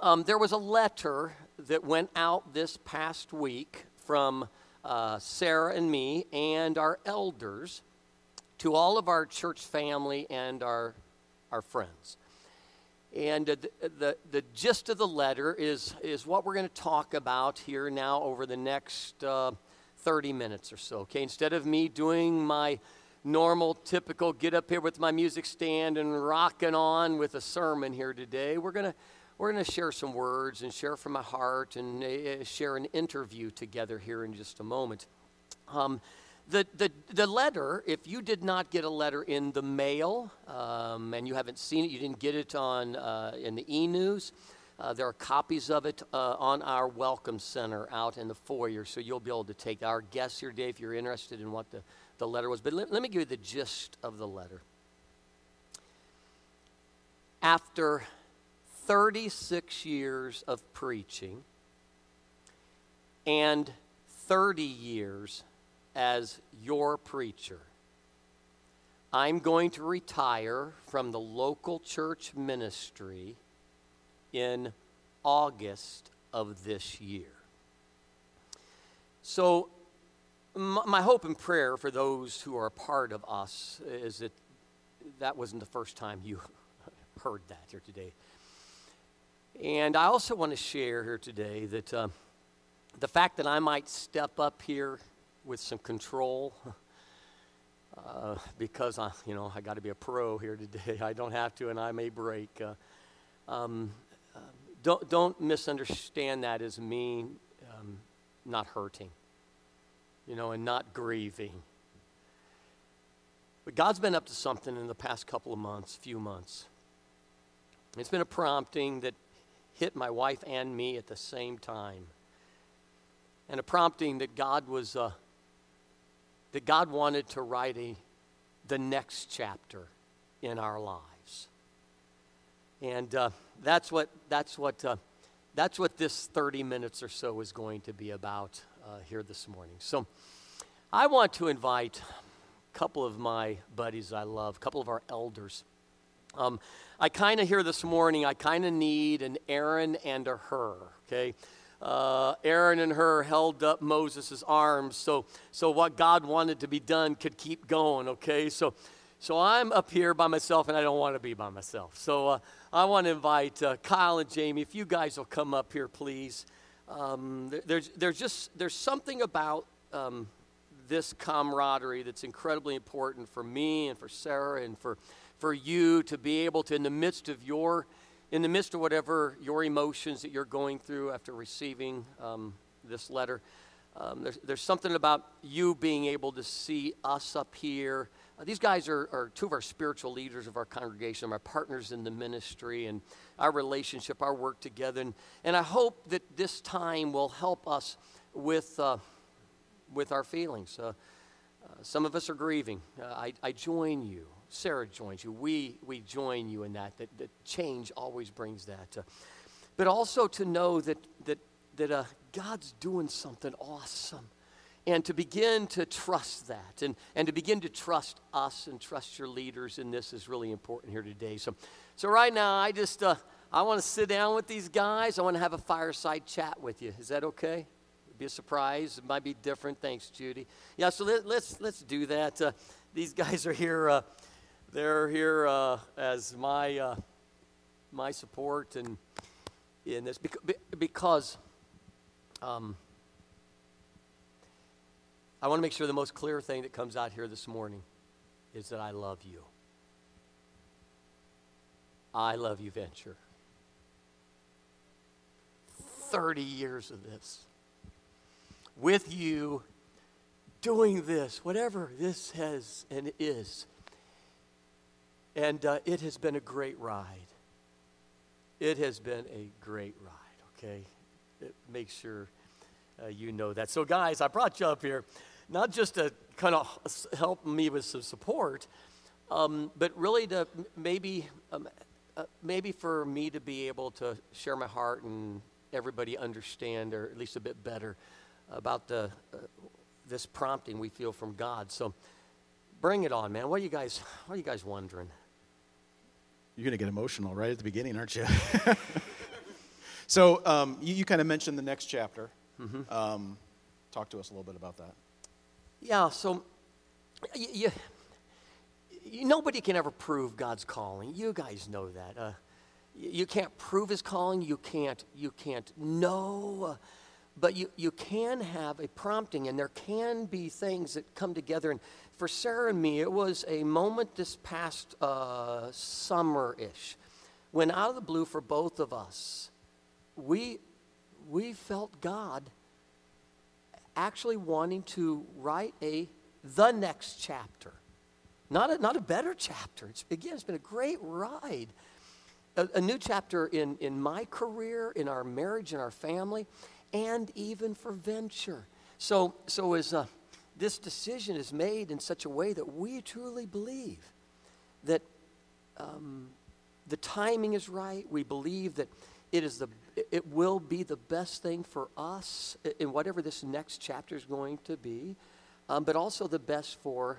There was a letter that went out this past week from Sarah and me and our elders to all of our church family and our friends. And the gist of the letter is what we're going to talk about here now over the next 30 minutes or so. Okay, instead of me doing my normal, typical get up here with my music stand and rocking on with a sermon here today, we're gonna share some words and share from my heart and share an interview together here in just a moment. The letter, if you did not get a letter in the mail and you haven't seen it, you didn't get it on in the e-news, there are copies of it on our Welcome Center out in the foyer, so you'll be able to take our guests here today if you're interested in what the letter was. But let me give you the gist of the letter. After 36 years of preaching and 30 years as your preacher, I'm going to retire from the local church ministry in August of this year. So my hope and prayer for those who are a part of us is that wasn't the first time you heard that here today. And I also want to share here today that the fact that I might step up here with some control because I got to be a pro here today. I don't have to, and I may break. Don't misunderstand that as me not hurting, and not grieving. But God's been up to something in the past few months. It's been a prompting that hit my wife and me at the same time, and a prompting that God wanted to write the next chapter in our lives, and that's what this 30 minutes or so is going to be about here this morning. So I want to invite a couple of my buddies I love, a couple of our elders. I kind of hear this morning, I kind of need an Aaron and a Hur, okay? Aaron and Hur held up Moses' arms so what God wanted to be done could keep going, okay? So I'm up here by myself, and I don't want to be by myself. So I want to invite Kyle and Jamie, if you guys will come up here, please. There's something about this camaraderie that's incredibly important for me and for Sarah and for you to be able to, in the midst of whatever your emotions that you're going through after receiving this letter, there's something about you being able to see us up here. These guys are two of our spiritual leaders of our congregation, our partners in the ministry and our relationship, our work together. And I hope that this time will help us with our feelings. Some of us are grieving. I join you. Sarah joins you. We join you in that change always brings that. But also to know that God's doing something awesome. And to begin to trust that and to begin to trust us and trust your leaders in this is really important here today. So right now, I want to sit down with these guys. I want to have a fireside chat with you. Is that okay? It'd be a surprise. It might be different. Thanks, Judy. Yeah, so let's do that. These guys are here. They're here as my support and in this because I want to make sure the most clear thing that comes out here this morning is that I love you. I love you, Venture. 30 years of this. With you, doing this, whatever this has and is. And it has been a great ride. It has been a great ride, okay? Make sure you know that. So, guys, I brought you up here not just to kind of help me with some support, but really to maybe for me to be able to share my heart and everybody understand, or at least a bit better, about this prompting we feel from God. So, bring it on, man. What are you guys wondering? You're going to get emotional right at the beginning, aren't you? So you kind of mentioned the next chapter. Mm-hmm. Talk to us a little bit about that. Yeah, so nobody can ever prove God's calling. You guys know that. You can't prove his calling. You can't know. But you can have a prompting, and there can be things that come together. And for Sarah and me, it was a moment this past summer-ish when out of the blue for both of us, we felt God actually wanting to write the next chapter. Not a better chapter. It's been a great ride. A new chapter in my career, in our marriage, in our family, and even for venture. So as this decision is made in such a way that we truly believe that the timing is right. We believe that it will be the best thing for us in whatever this next chapter is going to be, but also the best for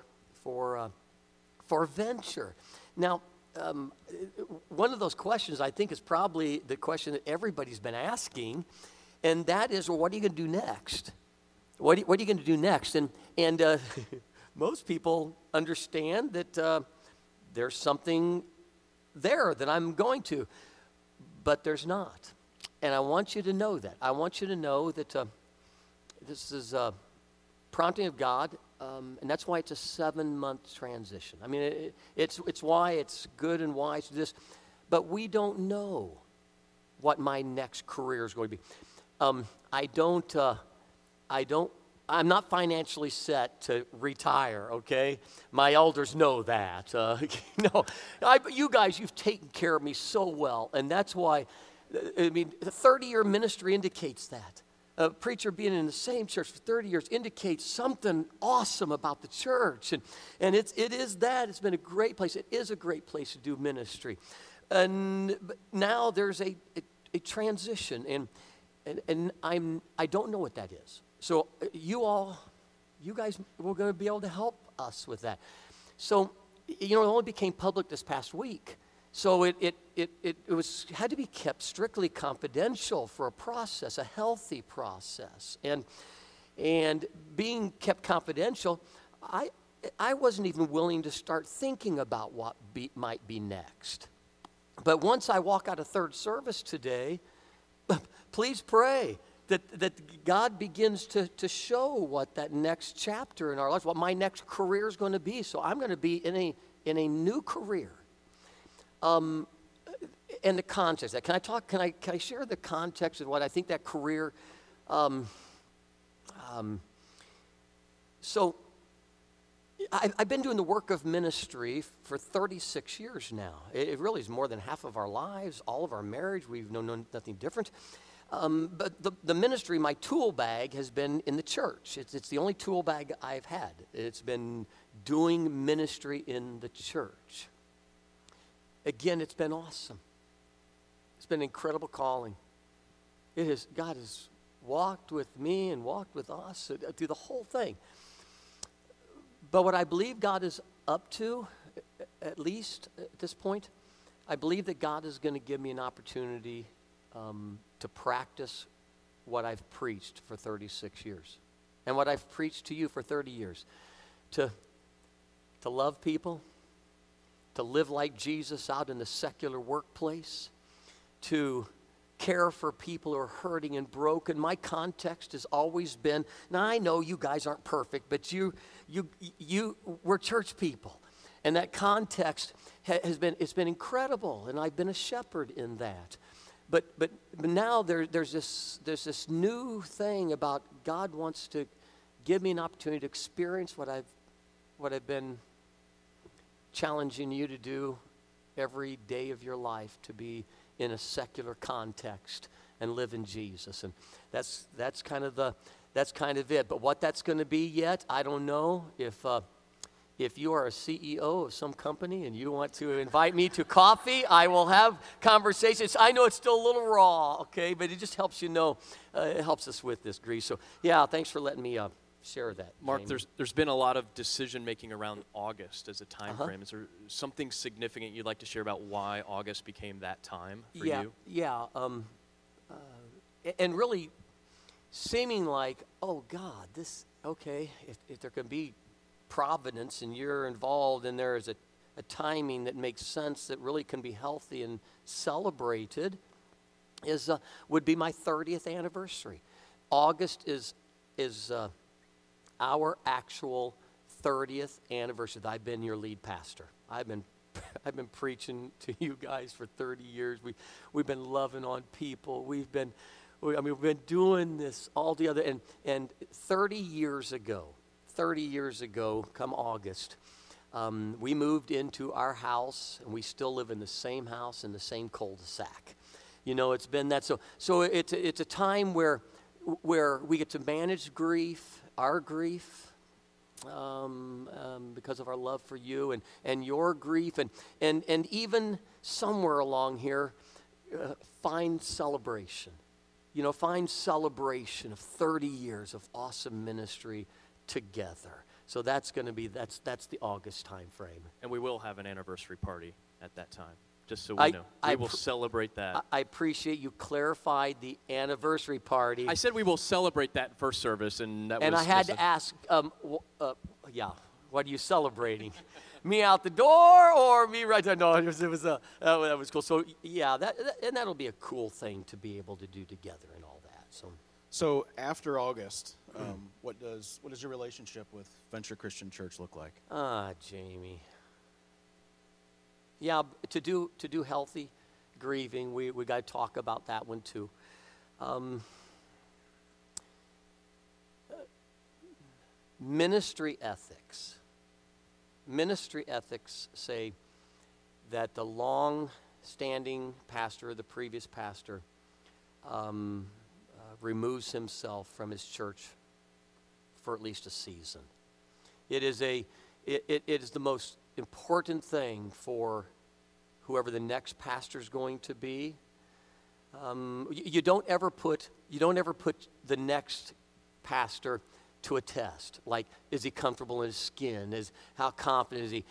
venture. Now, one of those questions I think is probably the question that everybody's been asking, and that is, well, what are you going to do next? What are you going to do next? And most people understand that there's something there that I'm going to, but there's not. And I want you to know that. I want you to know that this is a prompting of God, and that's why it's a 7-month transition. I mean, it's why it's good and wise to do this, but we don't know what my next career is going to be. I'm not financially set to retire, okay? My elders know that. You guys, you've taken care of me so well, and that's why, the 30-year ministry indicates that. A preacher being in the same church for 30 years indicates something awesome about the church, and it is that. It's been a great place. It is a great place to do ministry. But now there's a transition, and I don't know what that is. So you guys were going to be able to help us with that. So, it only became public this past week. So it had to be kept strictly confidential for a process, a healthy process. And being kept confidential, I wasn't even willing to start thinking about what might be next. But once I walk out of third service today, please pray that God begins to show what that next chapter in our lives, what my next career is going to be. So I'm going to be in a new career. And the context. Can I share the context of what I think that career? So I've been doing the work of ministry for 36 years now. It really is more than half of our lives, all of our marriage. We've known nothing different. But the ministry, my tool bag, has been in the church. It's the only tool bag I've had. It's been doing ministry in the church. Again, it's been awesome. It's been an incredible calling. God has walked with me and walked with us through the whole thing. But what I believe God is up to, at least at this point, I believe that God is going to give me an opportunity to practice what I've preached for 36 years and what I've preached to you for 30 years. To love people, to live like Jesus out in the secular workplace, to care for people who are hurting and broken. My context has always been, now I know you guys aren't perfect, but we're church people. And that context it's been incredible, and I've been a shepherd in that. But now there's this new thing about God wants to give me an opportunity to experience what I've been challenging you to do every day of your life, to be in a secular context and live in Jesus. And that's kind of it. But what that's going to be yet, I don't know. If you are a CEO of some company and you want to invite me to coffee, I will have conversations. I know it's still a little raw, okay, but it just helps it helps us with this, Grease. So, yeah, thanks for letting me share that. Mark, Jamie. there's been a lot of decision-making around August as a time frame. Is there something significant you'd like to share about why August became that time for you? Yeah. and really seeming like, oh God, okay, if there can be providence and you're involved and there is a timing that makes sense that really can be healthy and celebrated, would be my 30th anniversary. August is our actual 30th anniversary. I've been your lead pastor. I've been preaching to you guys for 30 years. We've been loving on people. We've been doing this all together. And 30 years ago, come August, we moved into our house, and we still live in the same house in the same cul-de-sac. It's been that. So it's a time where we get to manage grief, our grief, because of our love for you and your grief, and even somewhere along here, find celebration. Find celebration of 30 years of awesome ministry together. So that's going to be, that's the August time frame. And we will have an anniversary party at that time, just so we know. We will celebrate that. I appreciate you clarified the anniversary party. I said we will celebrate that first service, and that was. And I had to ask, what are you celebrating? Me out the door or me right there? No, that was cool. So yeah, and that'll be a cool thing to be able to do together and all that. So after August, what does your relationship with Venture Christian Church look like? Jamie. Yeah, to do healthy grieving, we got to talk about that one too. Ministry ethics. Ministry ethics say that the long-standing pastor, the previous pastor, removes himself from his church for at least a season. It is the most important thing for whoever the next pastor is going to be. You don't ever put the next pastor to a test. Like, is he comfortable in his skin? How confident is he?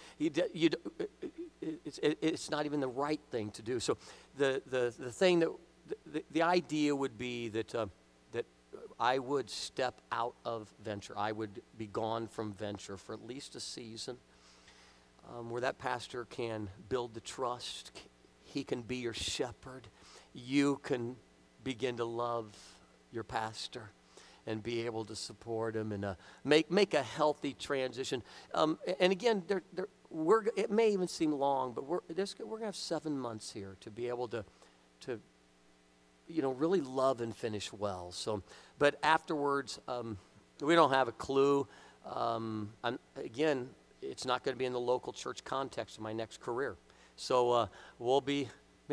It's not even the right thing to do. So the thing that the idea would be that I would step out of Venture. I would be gone from Venture for at least a season, where that pastor can build the trust. He can be your shepherd. You can begin to love your pastor and be able to support him and make a healthy transition. And again, it may even seem long, but we're going to have 7 months here to be able to really love and finish well. So, but afterwards, we don't have a clue. Again, it's not going to be in the local church context of my next career. So we'll be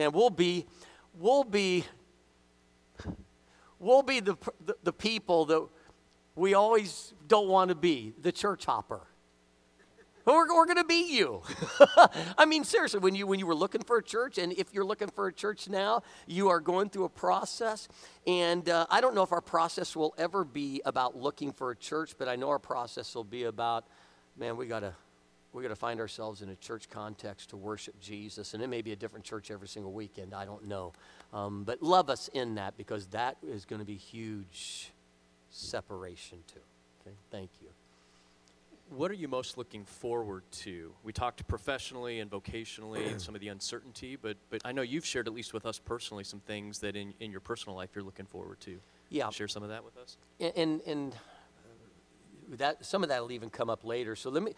the people that we always don't want to be, the church hopper. We're going to be you. I mean, seriously, when you were looking for a church, and if you're looking for a church now, you are going through a process. And I don't know if our process will ever be about looking for a church, but I know our process will be about, man, we got to find ourselves in a church context to worship Jesus. And it may be a different church every single weekend. I don't know. But love us in that, because that is going to be huge separation too. Okay, thank you. What are you most looking forward to? We talked professionally and vocationally and some of the uncertainty, but I know you've shared, at least with us personally, some things that in your personal life you're looking forward to. Yeah. Share some of that with us. And that some of that will even come up later. So let me,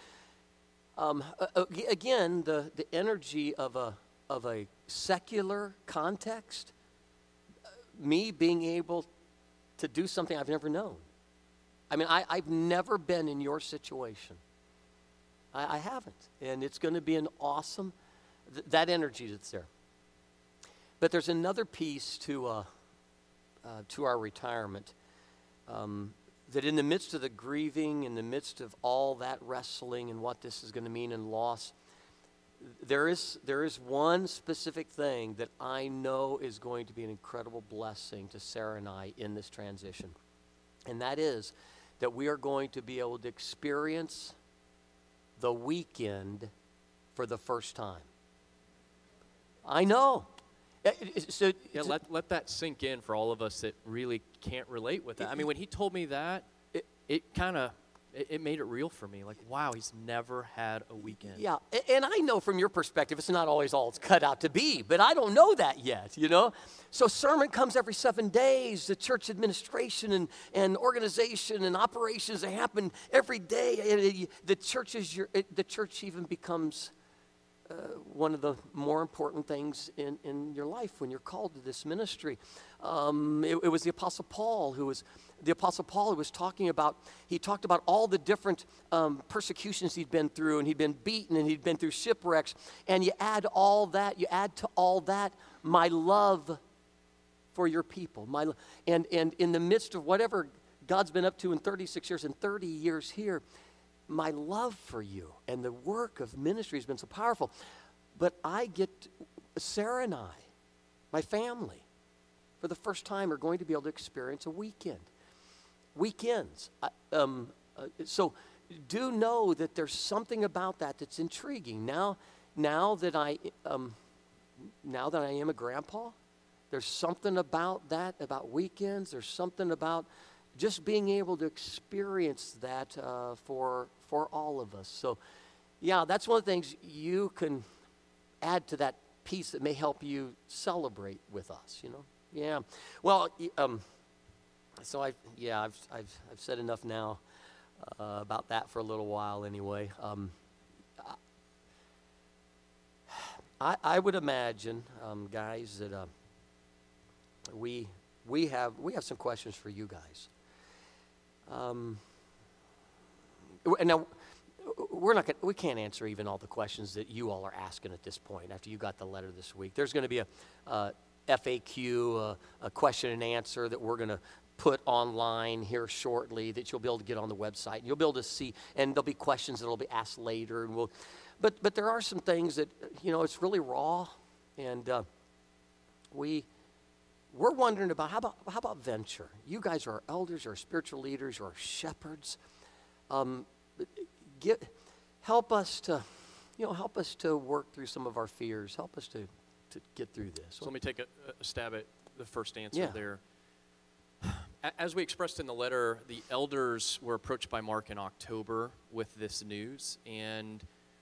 again, the energy of a secular context, me being able to do something I've never known. I mean, I've never been in your situation. I haven't. And it's going to be an awesome, that energy that's there. But there's another piece to our retirement, that in the midst of the grieving, in the midst of all that wrestling and what this is going to mean in loss, there is one specific thing that I know is going to be an incredible blessing to Sarah and I in this transition. And that is that we are going to be able to experience the weekend for the first time. I know. So, Yeah, let that sink in for all of us that really can't relate with that. I mean, when he told me that, it kind of it made it real for me. Like, wow, he's never had a weekend. yeah, and I know from your perspective, it's not always all it's cut out to be, but I don't know that yet, you know? So sermon comes every 7 days. The church administration and organization and operations, they happen every day. The church even becomes one of the more important things in your life when you're called to this ministry. It was the Apostle Paul who was talking about, he talked about all the different persecutions he'd been through, and he'd been beaten, and he'd been through shipwrecks, and you add to all that my love for your people. And in the midst of whatever God's been up to in 36 years and 30 years here, my love for you and the work of ministry has been so powerful. But Sarah and I, my family, for the first time are going to be able to experience a weekend. Weekends. So do know that there's something about that that's intriguing. Now that I am a grandpa, there's something about that, about weekends. There's something about just being able to experience that for all of us. So, yeah, that's one of the things you can add to that piece that may help you celebrate with us. You know, yeah. Well, so I've said enough now about that for a little while anyway. I would imagine, guys, that we have some questions for you guys. And now we can't answer even all the questions that you all are asking at this point after you got the letter this week. There's going to be a FAQ, a question and answer that we're going to put online here shortly that you'll be able to get on the website. And you'll be able to see, and there'll be questions that will be asked later. And but there are some things that, it's really raw, and we're wondering about how about venture. You guys are our elders, our spiritual leaders, our shepherds. Help us to work through some of our fears. Help us to get through this. So let me take a stab at the first answer there. As we expressed in the letter, the elders were approached by Mark in October with this news, and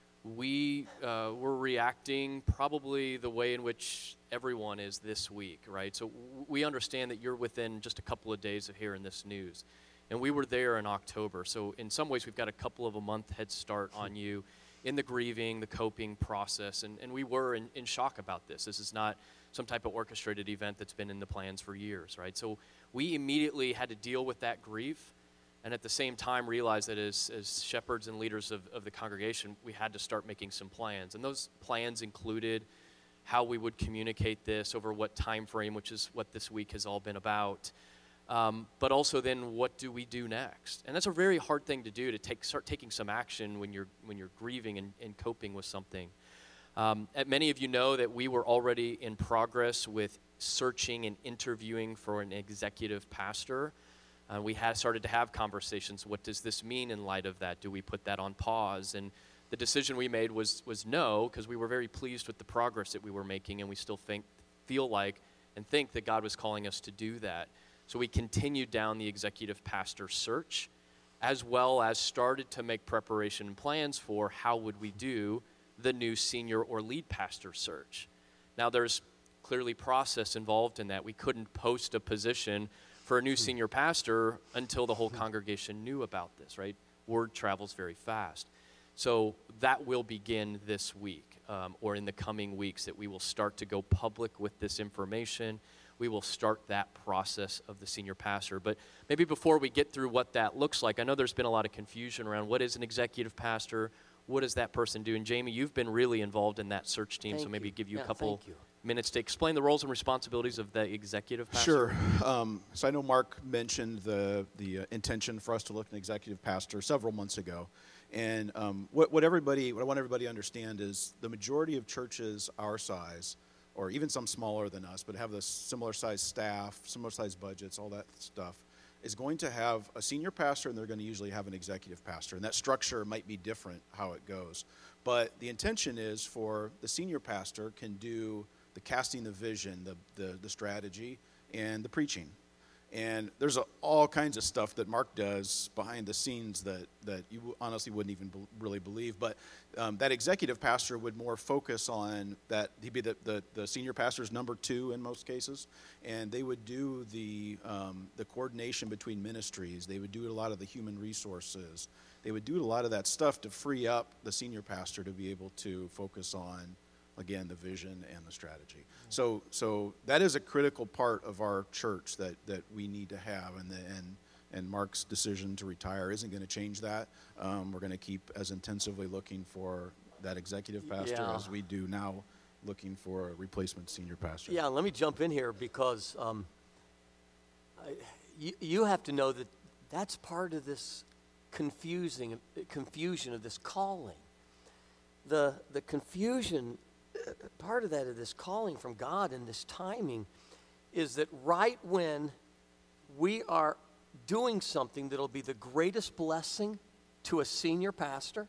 we were reacting probably the way in which everyone is this week, right? So we understand that you're within just a couple of days of hearing this news. And we were there in October. So in some ways, we've got a couple of a month head start on you in the grieving, the coping process. And we were in shock about this. This is not some type of orchestrated event that's been in the plans for years, right? So we immediately had to deal with that grief, and at the same time realized that as shepherds and leaders of the congregation, we had to start making some plans. And those plans included how we would communicate this over what time frame, which is what this week has all been about. But also then, what do we do next? And that's a very hard thing to do, to start taking some action when you're grieving and coping with something. Many of you know that we were already in progress with searching and interviewing for an executive pastor. We had started to have conversations. What does this mean in light of that? Do we put that on pause? And the decision we made was no, because we were very pleased with the progress that we were making, and we still feel like and think that God was calling us to do that. So we continued down the executive pastor search, as well as started to make preparation and plans for how would we do the new senior or lead pastor search. Now, there's clearly process involved in that. We couldn't post a position for a new senior pastor until the whole congregation knew about this, right? Word travels very fast. So that will begin this week, or in the coming weeks, that we will start to go public with this information. We will start that process of the senior pastor. But maybe before we get through what that looks like, I know there's been a lot of confusion around what is an executive pastor, what does that person do? And Jamie, you've been really involved in that search team, so maybe give you a couple minutes to explain the roles and responsibilities of the executive pastor. Sure. So I know Mark mentioned the intention for us to look at an executive pastor several months ago. And what I want everybody to understand is the majority of churches our size, or even some smaller than us, but have the similar size staff, similar size budgets, all that stuff, is going to have a senior pastor, and they're going to usually have an executive pastor. And that structure might be different how it goes. But the intention is for the senior pastor can do the casting the vision, the strategy, and the preaching. And there's all kinds of stuff that Mark does behind the scenes that you honestly wouldn't even really believe. But that executive pastor would more focus on that. He'd be the senior pastor's number 2 in most cases. And they would do the coordination between ministries. They would do a lot of the human resources. They would do a lot of that stuff to free up the senior pastor to be able to focus on, again, the vision and the strategy. So that is a critical part of our church that we need to have, and Mark's decision to retire isn't going to change that. We're going to keep as intensively looking for that executive pastor as we do now, looking for a replacement senior pastor. Yeah, let me jump in here because you have to know that that's part of this confusion of this calling. The confusion. Part of that, of this calling from God and this timing, is that right when we are doing something that'll be the greatest blessing to a senior pastor,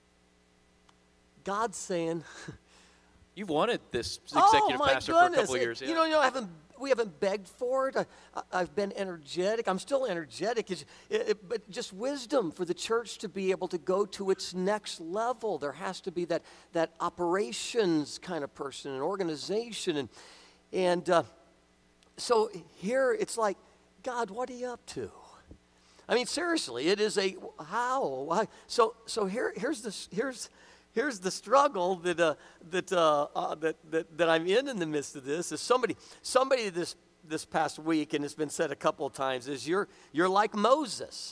God's saying, You've wanted this executive pastor for a couple of years. Yeah. We haven't begged for it. I've been energetic. I'm still energetic. But just wisdom for the church to be able to go to its next level. There has to be that operations kind of person, an organization. And so here it's like, God, what are you up to? I mean, seriously, it is how? So here's the struggle that I'm in the midst of this. Is somebody this past week, and it's been said a couple of times, is you're like Moses,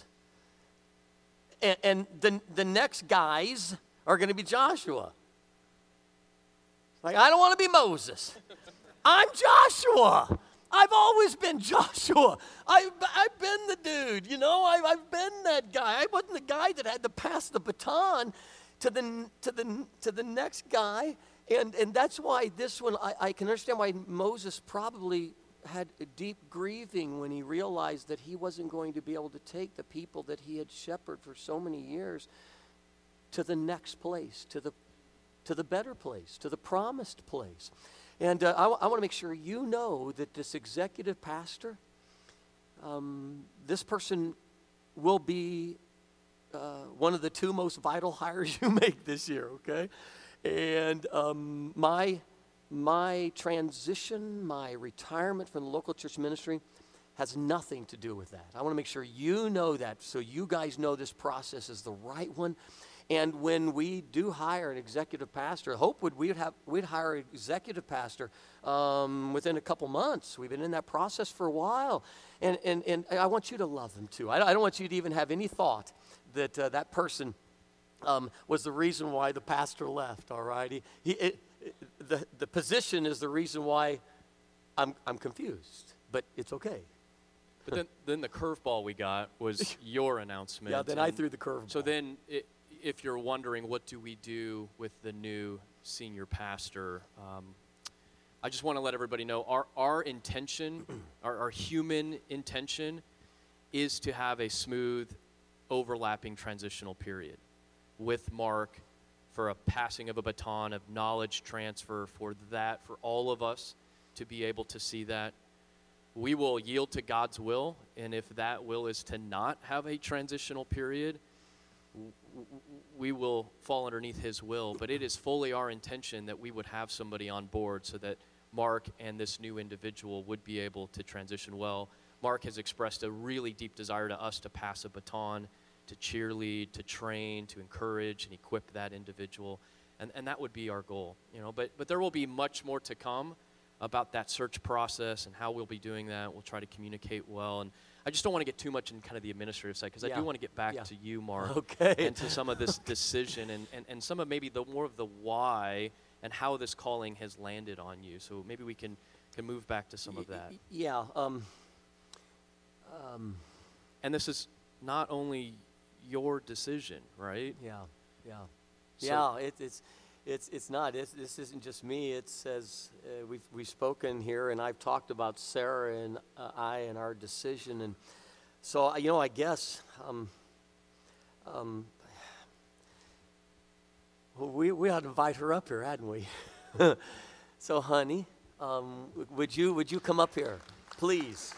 and the next guys are going to be Joshua. Like, I don't want to be Moses. I'm Joshua. I've always been Joshua. I've been the dude, I've been that guy. I wasn't the guy that had to pass the baton to the next guy, and that's why this one, I can understand why Moses probably had a deep grieving when he realized that he wasn't going to be able to take the people that he had shepherded for so many years to the next place, to the better place, to the promised place. And I want to make sure you know that this executive pastor, this person will be one of the 2 most vital hires you make this year, okay? And my transition, my retirement from the local church ministry has nothing to do with that. I want to make sure you know that, so you guys know this process is the right one. And when we do hire an executive pastor, hope we'd hire an executive pastor within a couple months. We've been in that process for a while, and I want you to love them too. I don't want you to even have any thought that that person was the reason why the pastor left. All right, the position is the reason why I'm confused, but it's okay. But then the curveball we got was your announcement. Yeah, then I threw the curveball. So then, if you're wondering what do we do with the new senior pastor, I just want to let everybody know our intention, our human intention, is to have a smooth, overlapping transitional period with Mark for a passing of a baton of knowledge transfer for all of us to be able to see that. We will yield to God's will, and if that will is to not have a transitional period, we will fall underneath his will. But it is fully our intention that we would have somebody on board so that Mark and this new individual would be able to transition well. Mark has expressed a really deep desire to us to pass a baton, to cheerlead, to train, to encourage and equip that individual. And that would be our goal. But there will be much more to come about that search process and how we'll be doing that. We'll try to communicate well. And I just don't want to get too much in kind of the administrative side, because I do want to get back to you, Mark, and to some of this decision and some of maybe more of the why and how this calling has landed on you. So maybe we can move back to some of that. Yeah. And this is not only your decision, right? Yeah. So, It's not. This isn't just me. It says we've spoken here, and I've talked about Sarah and I and our decision, and so I guess we ought to invite her up here, hadn't we? So, honey, Would you come up here, please?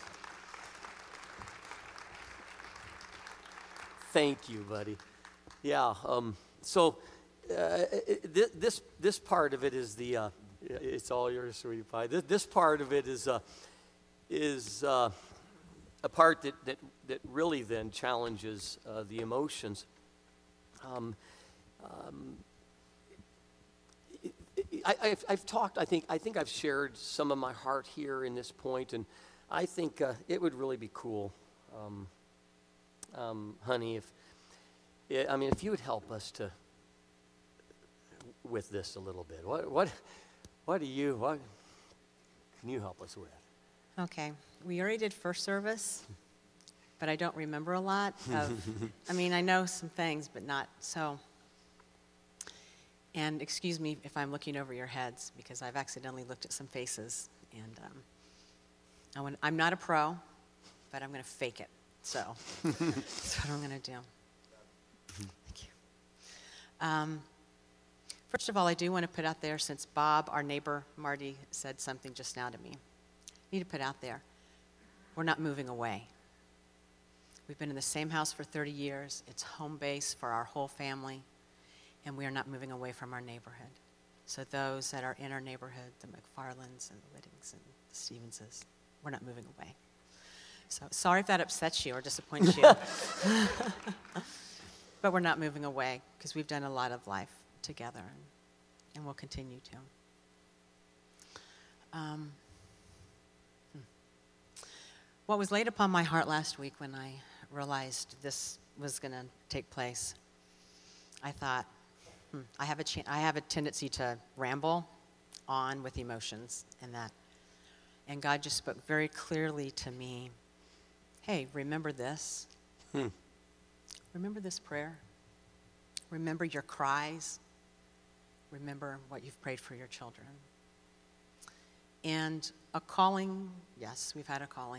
Thank you, buddy. Yeah. So this part of it is the. It's all yours, sweetie pie. This part of it is a part that really then challenges the emotions. I've talked. I think I've shared some of my heart here in this point, and I think it would really be cool, honey, if you would help us with this a little bit. What can you help us with? Okay, we already did first service, but I don't remember a lot of, I know some things, but not so. And excuse me if I'm looking over your heads, because I've accidentally looked at some faces, and I'm not a pro, but I'm going to fake it, so that's what I'm going to do. Thank you. First of all, I do want to put out there, since Bob, our neighbor, Marty, said something just now to me, I need to put out there, we're not moving away. We've been in the same house for 30 years. It's home base for our whole family, and we are not moving away from our neighborhood. So those that are in our neighborhood, the McFarlands and the Whittings and the Stevenses, we're not moving away. So sorry if that upsets you or disappoints you. But we're not moving away, because we've done a lot of life together, and we'll continue to. What was laid upon my heart last week when I realized this was going to take place, I thought, I have a tendency to ramble on with emotions and that. And God just spoke very clearly to me, hey, remember this. Remember this prayer. Remember your cries. Remember what you've prayed for your children. And a calling, yes, we've had a calling.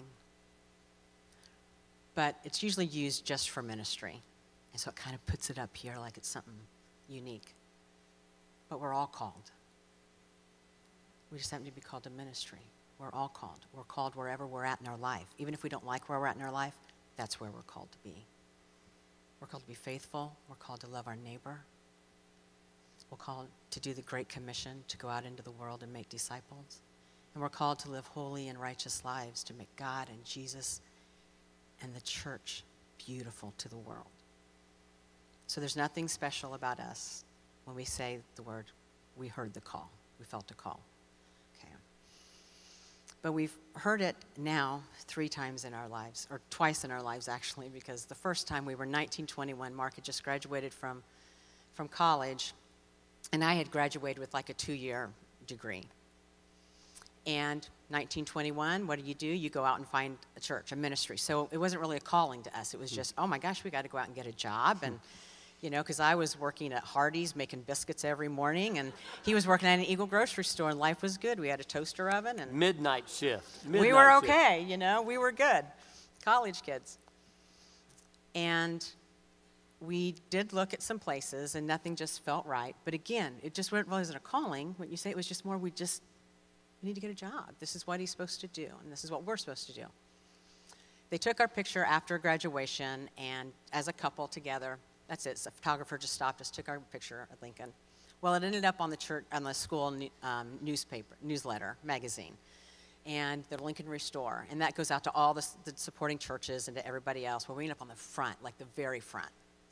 But it's usually used just for ministry. And so it kind of puts it up here like it's something unique. But we're all called. We just happen to be called to ministry. We're all called. We're called wherever we're at in our life. Even if we don't like where we're at in our life, that's where we're called to be. We're called to be faithful. We're called to love our neighbor. We're called to do the Great Commission, to go out into the world and make disciples. And we're called to live holy and righteous lives, to make God and Jesus and the church beautiful to the world. So there's nothing special about us when we say the word, we heard the call. We felt a call. Okay. But we've heard it now 3 times in our lives, or twice in our lives actually, because the first time we were 1921, Mark had just graduated from college, and I had graduated with like a 2-year degree. And 1921, what do? You go out and find a church, a ministry. So it wasn't really a calling to us. It was just, oh my gosh, we got to go out and get a job. And, because I was working at Hardee's making biscuits every morning, and he was working at an Eagle grocery store, and life was good. We had a toaster oven. And Midnight shift. We were okay, we were good. College kids. And we did look at some places, and nothing just felt right. But again, it just wasn't a calling. When you say it was just more, we need to get a job. This is what he's supposed to do, and this is what we're supposed to do. They took our picture after graduation, and as a couple together, that's it. So a photographer just stopped us, took our picture at Lincoln. Well, it ended up on the school newsletter, magazine, and the Lincoln Restore, and that goes out to all the supporting churches and to everybody else. Well, we ended up on the front, like the very front.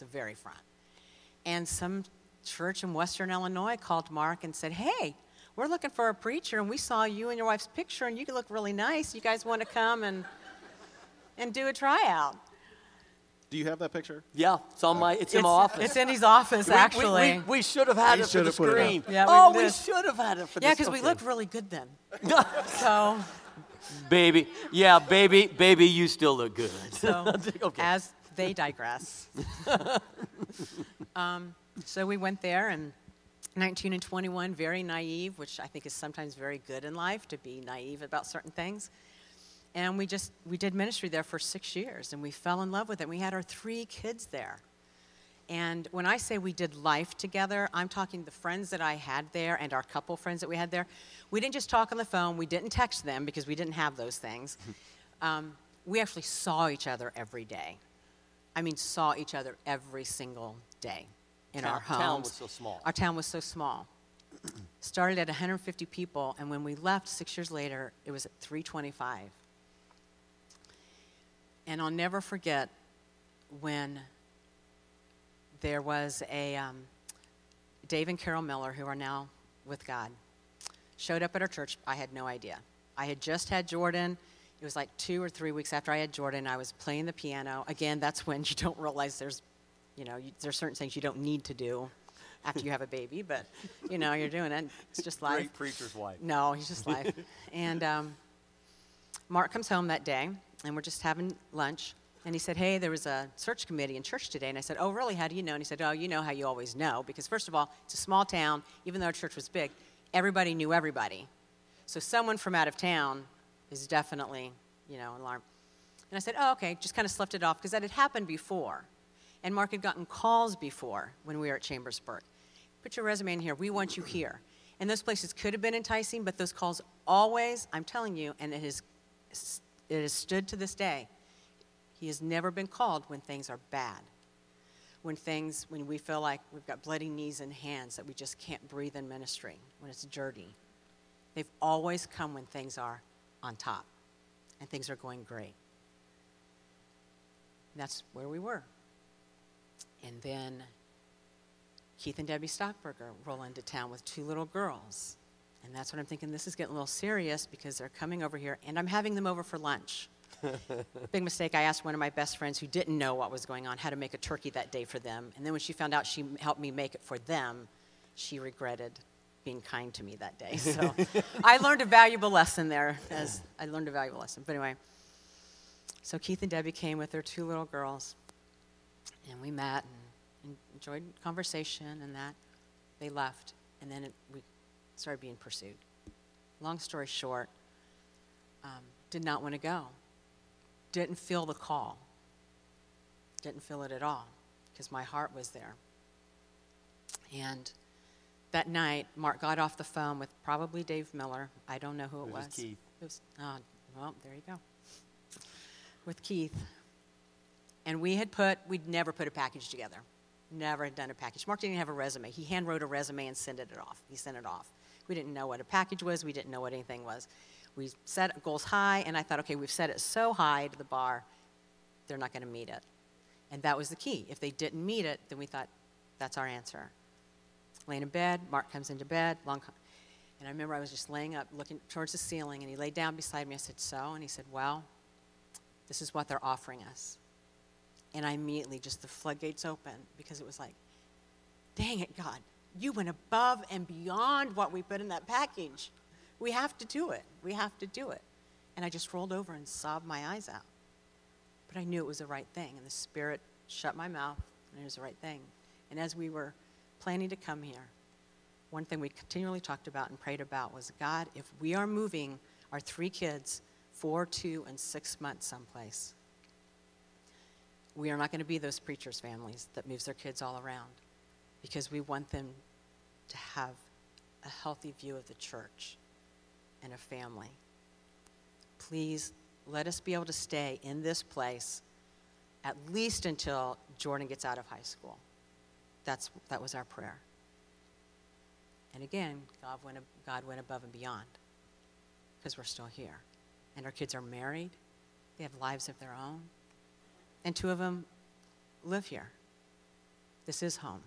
And some church in Western Illinois called Mark and said, hey, we're looking for a preacher, and we saw you and your wife's picture, and you look really nice. You guys want to come and do a tryout? Do you have that picture? Yeah, it's in my office. It's in his office, actually. We should have had it for the screen. Yeah, we should have had it for the screen. Yeah, because we looked really good then. So, baby, you still look good. So, okay. As they digress. So we went there, and 19 and 21, very naive, which I think is sometimes very good in life, to be naive about certain things. And we did ministry there for 6 years, and we fell in love with it. We had our 3 kids there. And when I say we did life together, I'm talking the friends that I had there and our couple friends that we had there. We didn't just talk on the phone. We didn't text them because we didn't have those things. We actually saw each other every day. I mean, saw each other every single day in our homes. Town was so small. Our town was so small. Started at 150 people, and when we left 6 years later, it was at 325. And I'll never forget when there was a Dave and Carol Miller, who are now with God, showed up at our church. I had no idea. I had just had Jordan. It was like 2 or 3 weeks after I had Jordan. I was playing the piano. Again, that's when you don't realize there's certain things you don't need to do after you have a baby, but, you're doing it. It's just life. Great preacher's wife. No, he's just life. And Mark comes home that day, and we're just having lunch. And he said, hey, there was a search committee in church today. And I said, oh, really? How do you know? And he said, oh, you know how you always know. Because first of all, it's a small town. Even though our church was big, everybody knew everybody. So someone from out of town is definitely, an alarm. And I said, oh, okay, just kind of sloughed it off because that had happened before. And Mark had gotten calls before when we were at Chambersburg. Put your resume in here. We want you here. And those places could have been enticing, but those calls always, I'm telling you, and it has stood to this day, he has never been called when things are bad. When we feel like we've got bloody knees and hands, that we just can't breathe in ministry, when it's dirty. They've always come when things are on top and things are going great. And that's where we were. And then Keith and Debbie Stockberger roll into town with 2 little girls. And that's when I'm thinking, this is getting a little serious because they're coming over here, and I'm having them over for lunch. Big mistake. I asked one of my best friends who didn't know what was going on how to make a turkey that day for them. And then when she found out she helped me make it for them, she regretted being kind to me that day. So I learned a valuable lesson there. But anyway, so Keith and Debbie came with their 2 little girls, and we met and enjoyed conversation and that. They left, and then we started being pursued. Long story short, did not want to go. Didn't feel the call. Didn't feel it at all because my heart was there. And that night, Mark got off the phone with probably Dave Miller. I don't know who it was. Keith. It was, well, there you go. With Keith. And we'd never put a package together. Never had done a package. Mark didn't have a resume. He hand wrote a resume and sent it off. He sent it off. We didn't know what a package was. We didn't know what anything was. We set goals high, and I thought, okay, we've set it so high to the bar, they're not going to meet it. And that was the key. If they didn't meet it, then we thought, that's our answer. Laying in bed, Mark comes into bed, and I remember I was just laying up, looking towards the ceiling, and he laid down beside me. I said, so? And he said, well, this is what they're offering us. And I immediately, just the floodgates opened, because it was like, dang it, God, you went above and beyond what we put in that package. We have to do it. We have to do it. And I just rolled over and sobbed my eyes out. But I knew it was the right thing, and the Spirit shut my mouth, and it was the right thing. And as we were planning to come here, one thing we continually talked about and prayed about was, God, if we are moving our 3 kids 4, 2, and 6 months someplace, we are not going to be those preachers' families that moves their kids all around, because we want them to have a healthy view of the church and a family. Please let us be able to stay in this place at least until Jordan gets out of high school. That was our prayer. And again, God went above and beyond, because we're still here. And our kids are married. They have lives of their own. And 2 of them live here. This is home.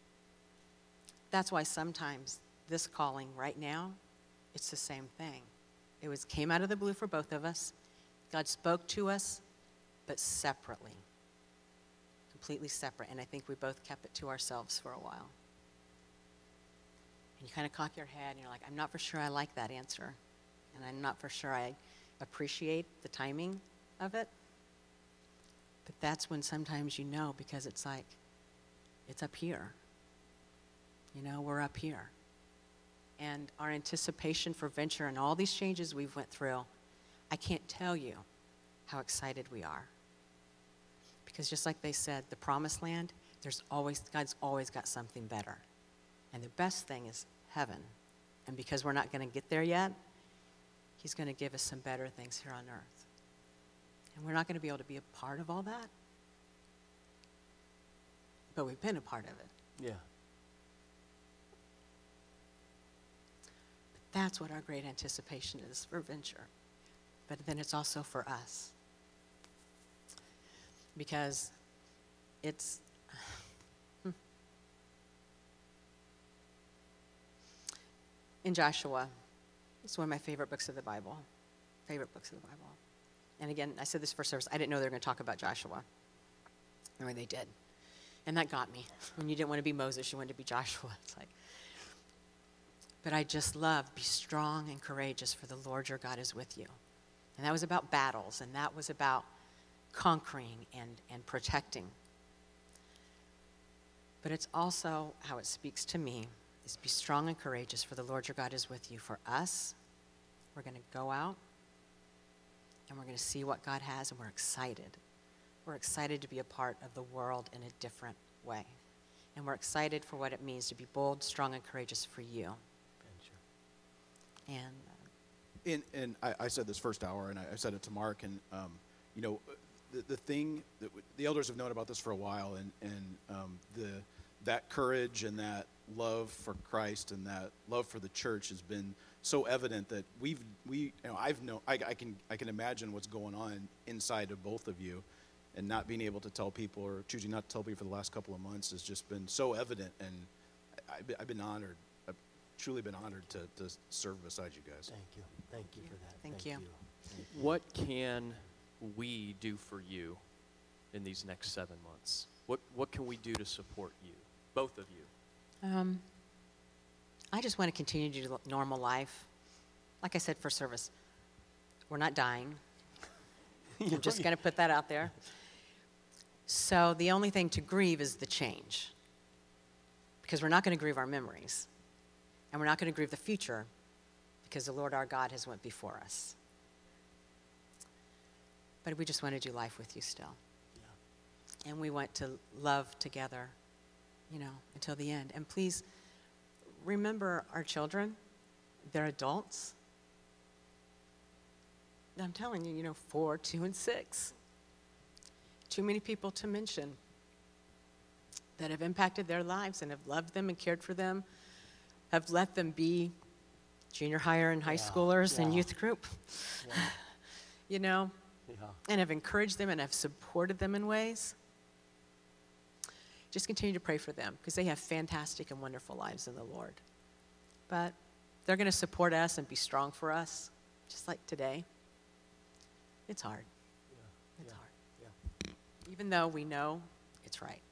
That's why sometimes this calling right now, it's the same thing. It came out of the blue for both of us. God spoke to us, but separately. Completely separate. And I think we both kept it to ourselves for a while. And you kind of cock your head and you're like, I'm not for sure I like that answer. And I'm not for sure I appreciate the timing of it. But that's when sometimes you know, because it's like, it's up here. We're up here. And our anticipation for venture and all these changes we've went through, I can't tell you how excited we are. Because just like they said, the promised land, God's always got something better. And the best thing is heaven. And because we're not going to get there yet, he's going to give us some better things here on earth. And we're not going to be able to be a part of all that. But we've been a part of it. Yeah. That's what our great anticipation is for Venture. But then it's also for us. Because it's... In Joshua, it's one of my favorite books of the Bible. And again, I said this first service, I didn't know they were going to talk about Joshua. Anyway, they did. And that got me. When you didn't want to be Moses, you wanted to be Joshua. It's like... But I just love, be strong and courageous, for the Lord your God is with you. And that was about battles, and that was about conquering and protecting. But it's also how it speaks to me, is be strong and courageous, for the Lord your God is with you. For us, we're going to go out, and we're going to see what God has, and we're excited. We're excited to be a part of the world in a different way. And we're excited for what it means to be bold, strong, and courageous for you. And I said this first hour, and I said it to Mark, and the thing that the elders have known about this for a while, and that courage and that love for Christ and that love for the church has been so evident that I can imagine what's going on inside of both of you, and not being able to tell people, or choosing not to tell people for the last couple of months, has just been so evident, and I've been honored. Truly been honored to serve beside you guys. Thank you for that. Thank you. What can we do for you in these next 7 months? What can we do to support you, both of you? I just want to continue to do normal life. Like I said for service, we're not dying. I'm just going to put that out there. So the only thing to grieve is the change, because we're not going to grieve our memories. And we're not going to grieve the future, because the Lord our God has went before us. But we just want to do life with you still. Yeah. And we want to love together, until the end. And please remember our children. They're adults. I'm telling you, 4, 2, and 6. Too many people to mention that have impacted their lives and have loved them and cared for them, have let them be junior higher and high schoolers and youth group, and have encouraged them and have supported them in ways. Just continue to pray for them, because they have fantastic and wonderful lives in the Lord. But they're going to support us and be strong for us, just like today. It's hard. It's hard. Even though we know it's right.